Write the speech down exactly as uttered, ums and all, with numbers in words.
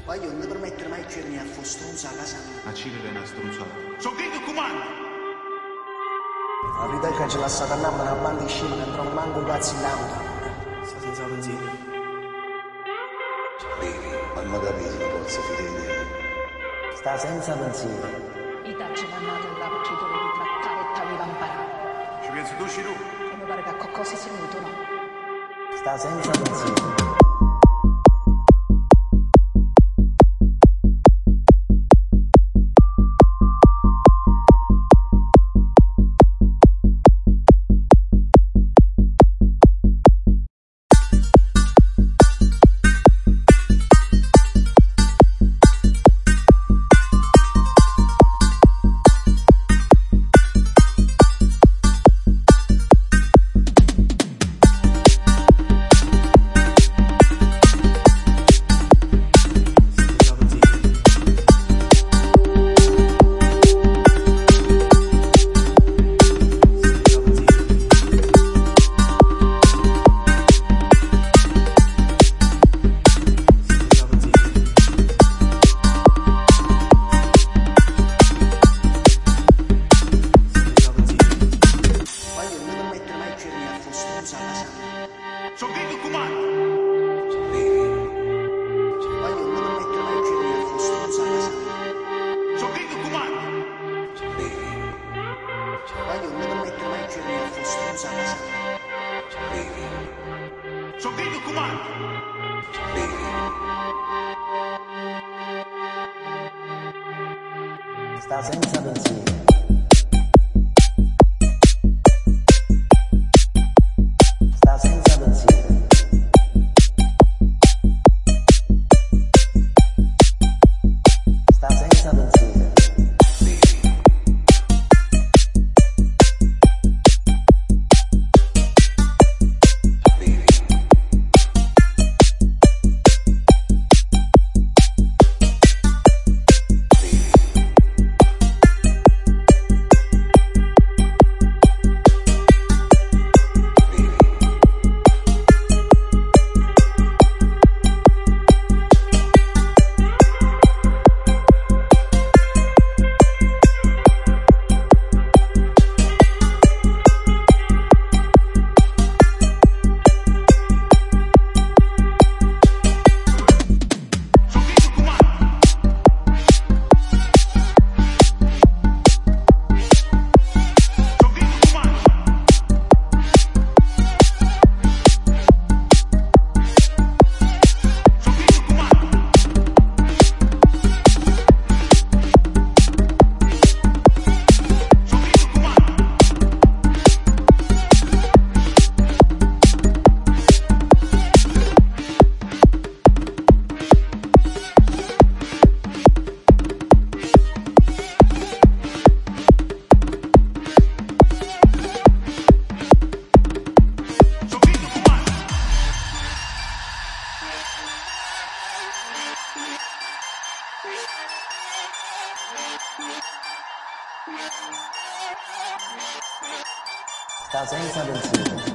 Poi io non ti permettere mai più di venire a fare stronza a casa mia. A Cile viene a stronzare. Sono qui che comando! La verità è che c'è la satana una banda di scema che non trova manco cazzo in l'auto. Sta senza pensiero. Bevi, ma non capito, non posso fidare. Sta senza pensiero. I tacci vanno là perché tu devi trattare e t'aveva imparato. Ci pensi tu, Ciro? E mi pare che a qualcosa sia venuto, no? Sta senza pensiero. Sono qui che comando! Poi io non ti permettere mai più di venire a fare stronza a casa mia. Sono qui che comando! Poi io non ti permettere mai più di venire a fare stronza a casa mia. Sono qui che comando! Sta senza pensiero. Sta senza pensiero. Sta senza pensiero. Sta senza pensiero.